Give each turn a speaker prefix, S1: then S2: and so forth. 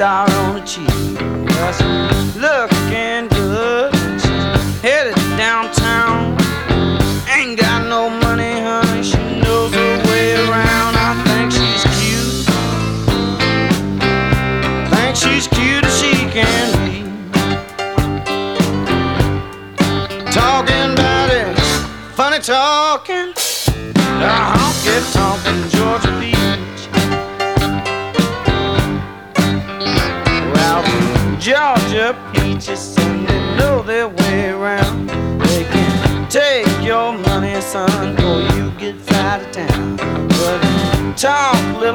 S1: star on her cheek. Well, she's looking good. She's headed downtown. Ain't got no money, honey. She knows her way around. I think she's cute. Think she's cute as she can be. Talking about it, funny talking. Honky tonkin' Georgia Beach. Well, Georgia peaches and they know their way around. They can take your money, son, or you get fly to town. But talk little